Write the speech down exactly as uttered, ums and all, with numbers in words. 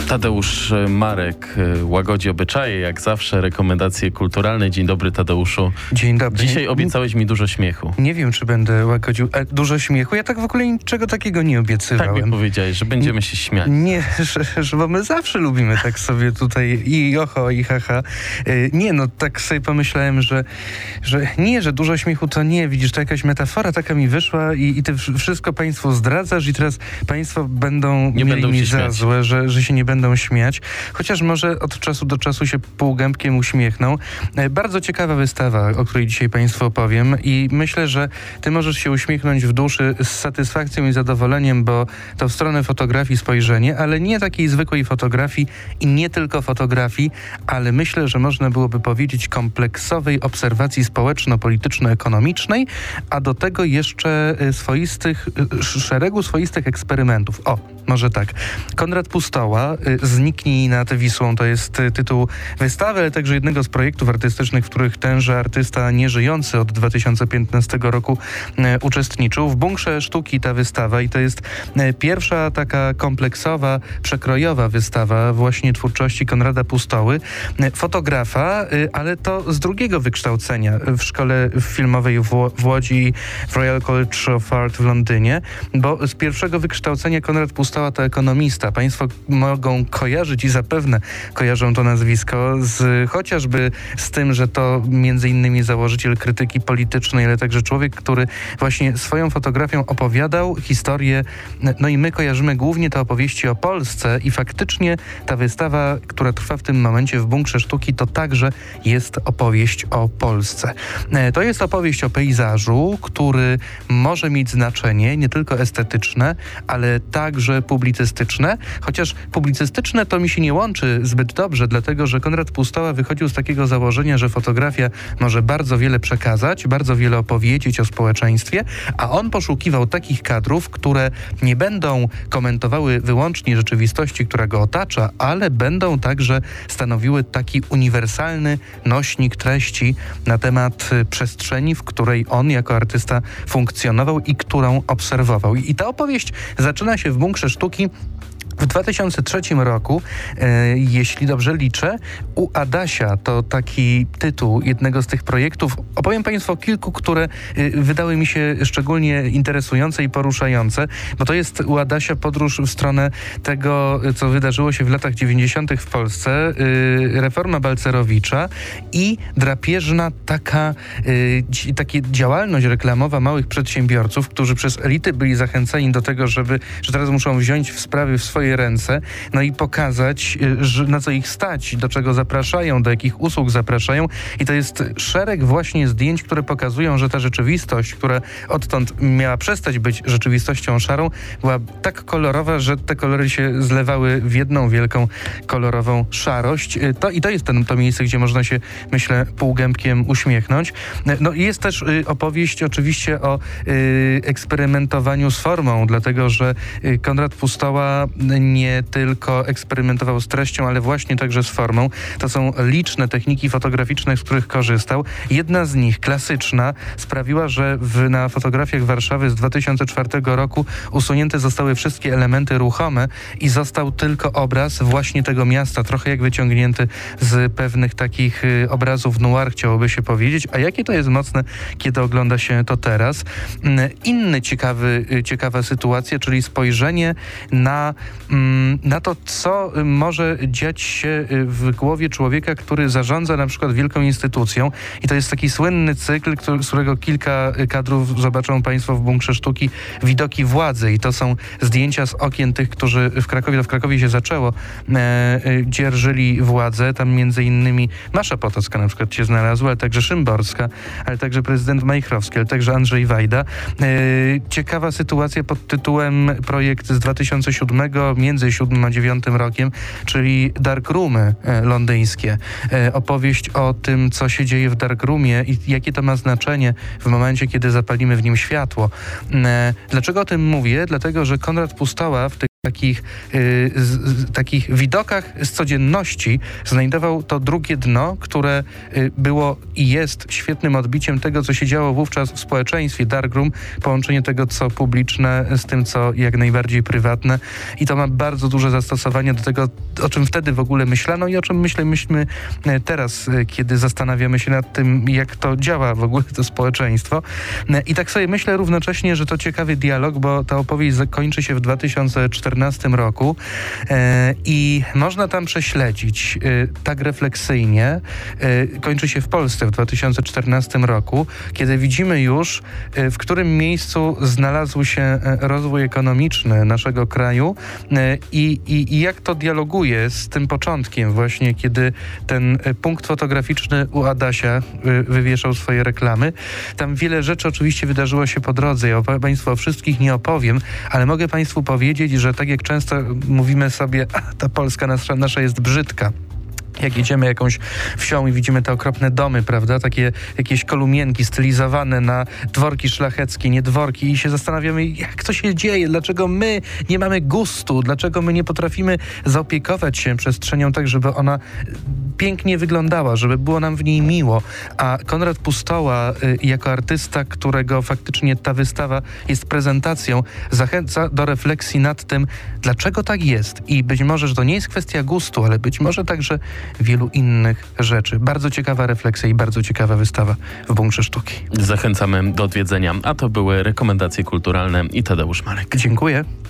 Tadeusz Marek łagodzi obyczaje, jak zawsze, rekomendacje kulturalne. Dzień dobry, Tadeuszu. Dzień dobry. Dzisiaj obiecałeś mi dużo śmiechu. Nie wiem, czy będę łagodził e, dużo śmiechu. Ja tak w ogóle niczego takiego nie obiecywałem. Tak mi powiedziałeś, że będziemy się śmiać. Nie, że, że bo my zawsze lubimy tak sobie tutaj i oho, i haha. E, nie, no tak sobie pomyślałem, że, że nie, że dużo śmiechu to nie. Widzisz, to jakaś metafora taka mi wyszła i, i ty wszystko państwu zdradzasz i teraz państwo będą nie mieli będą mi się za śmiać. złe, że, że się nie będą śmiać. Chociaż może od czasu do czasu się półgębkiem uśmiechną. E, bardzo ciekawa wystawa, o której dzisiaj państwu opowiem i myślę, że ty możesz się uśmiechnąć w duszy z satysfakcją i zadowoleniem, bo to w stronę fotografii spojrzenie, ale nie takiej zwykłej fotografii i nie tylko fotografii, ale myślę, że można byłoby powiedzieć kompleksowej obserwacji społeczno-polityczno-ekonomicznej, a do tego jeszcze swoistych, szeregu swoistych eksperymentów. O, może tak. Konrad Pustoła, Zniknij nad Wisłą, to jest tytuł wystawy, ale także jednego z projektów artystycznych, w których tenże artysta nieżyjący od dwa tysiące piętnastego roku e, uczestniczył. W Bunkrze Sztuki ta wystawa i to jest e, pierwsza taka kompleksowa, przekrojowa wystawa właśnie twórczości Konrada Pustoły. E, fotografa, e, ale to z drugiego wykształcenia w szkole filmowej w, w Łodzi, w Royal College of Art w Londynie, bo z pierwszego wykształcenia Konrad Pustoła to ekonomista. Państwo mogą kojarzyć i zapewne kojarzą to nazwisko z, chociażby z tym, że to między innymi założyciel krytyki politycznej, ale także człowiek, który właśnie swoją fotografią opowiadał historię, no i my kojarzymy głównie te opowieści o Polsce i faktycznie ta wystawa, która trwa w tym momencie w Bunkrze Sztuki, to także jest opowieść o Polsce. To jest opowieść o pejzażu, który może mieć znaczenie nie tylko estetyczne, ale także publicystyczne, chociaż publicystyczne to mi się nie łączy zbyt dobrze, dlatego że Konrad Pustoła wychodził z takiego założenia, że fotografia może bardzo wiele przekazać, bardzo wiele opowiedzieć o społeczeństwie, a on poszukiwał takich kadrów, które nie będą komentowały wyłącznie rzeczywistości, która go otacza, ale będą także stanowiły taki uniwersalny nośnik treści na temat przestrzeni, w której on jako artysta funkcjonował i którą obserwował. I ta opowieść zaczyna się w Bunkrze Sztuki w dwa tysiące trzecim roku, e, jeśli dobrze liczę, u Adasia, to taki tytuł jednego z tych projektów. Opowiem państwu o kilku, które e, wydały mi się szczególnie interesujące i poruszające, bo to jest u Adasia podróż w stronę tego, co wydarzyło się w latach dziewięćdziesiątych w Polsce, e, reforma Balcerowicza i drapieżna taka e, takie działalność reklamowa małych przedsiębiorców, którzy przez elity byli zachęcani do tego, żeby, że teraz muszą wziąć w sprawy w swoje ręce, no i pokazać, że, na co ich stać, do czego zapraszają, do jakich usług zapraszają. I to jest szereg właśnie zdjęć, które pokazują, że ta rzeczywistość, która odtąd miała przestać być rzeczywistością szarą, była tak kolorowa, że te kolory się zlewały w jedną wielką kolorową szarość. To, I to jest ten, to miejsce, gdzie można się, myślę, półgębkiem uśmiechnąć. No i jest też y, opowieść oczywiście o y, eksperymentowaniu z formą, dlatego że y, Konrad Pustoła nie tylko eksperymentował z treścią, ale właśnie także z formą. To są liczne techniki fotograficzne, z których korzystał. Jedna z nich, klasyczna, sprawiła, że w, na fotografiach Warszawy z dwa tysiące czwartego roku usunięte zostały wszystkie elementy ruchome i został tylko obraz właśnie tego miasta, trochę jak wyciągnięty z pewnych takich y, obrazów noir, chciałoby się powiedzieć. A jakie to jest mocne, kiedy ogląda się to teraz. Inny ciekawy, y, ciekawa sytuacja, czyli spojrzenie na na to, co może dziać się w głowie człowieka, który zarządza na przykład wielką instytucją. I to jest taki słynny cykl, który, z którego kilka kadrów zobaczą państwo w Bunkrze Sztuki, Widoki władzy. I to są zdjęcia z okien tych, którzy w Krakowie, to w Krakowie się zaczęło, e, dzierżyli władzę. Tam między innymi Masza Potocka na przykład się znalazła, ale także Szymborska, ale także prezydent Majchrowski, ale także Andrzej Wajda. E, ciekawa sytuacja pod tytułem projekt z dwa tysiące siódmego, między siódmym a dziewiątym rokiem, czyli darkroomy e, londyńskie. E, opowieść o tym, co się dzieje w darkroomie i jakie to ma znaczenie w momencie, kiedy zapalimy w nim światło. E, dlaczego o tym mówię? Dlatego, że Konrad Pustoła w tych takich, y, z, z, takich widokach z codzienności znajdował to drugie dno, które y, było i jest świetnym odbiciem tego, co się działo wówczas w społeczeństwie. Darkroom, połączenie tego, co publiczne z tym, co jak najbardziej prywatne, i to ma bardzo duże zastosowanie do tego, o czym wtedy w ogóle myślano i o czym myślę, myślimy teraz, kiedy zastanawiamy się nad tym, jak to działa w ogóle to społeczeństwo. I tak sobie myślę równocześnie, że to ciekawy dialog, bo ta opowieść zakończy się w dwa tysiące czternastym roku e, i można tam prześledzić e, tak refleksyjnie, e, kończy się w Polsce w dwa tysiące czternastym roku, kiedy widzimy już, e, w którym miejscu znalazł się e, rozwój ekonomiczny naszego kraju e, i, i, i jak to dialoguje z tym początkiem właśnie, kiedy ten e, punkt fotograficzny u Adasia e, wywieszał swoje reklamy. Tam wiele rzeczy oczywiście wydarzyło się po drodze. Ja o Państwu o wszystkich nie opowiem, ale mogę Państwu powiedzieć, że tak jak często mówimy sobie, a ta Polska nasza, nasza jest brzydka. Jak jedziemy jakąś wsią i widzimy te okropne domy, prawda, takie jakieś kolumienki stylizowane na dworki szlacheckie, nie dworki, i się zastanawiamy, jak to się dzieje, dlaczego my nie mamy gustu, dlaczego my nie potrafimy zaopiekować się przestrzenią tak, żeby ona pięknie wyglądała, żeby było nam w niej miło. A Konrad Pustoła y, jako artysta, którego faktycznie ta wystawa jest prezentacją, zachęca do refleksji nad tym, dlaczego tak jest. I być może, że to nie jest kwestia gustu, ale być może także wielu innych rzeczy. Bardzo ciekawa refleksja i bardzo ciekawa wystawa w Bunkrze Sztuki. Zachęcamy do odwiedzenia. A to były rekomendacje kulturalne i Tadeusz Marek. Dziękuję.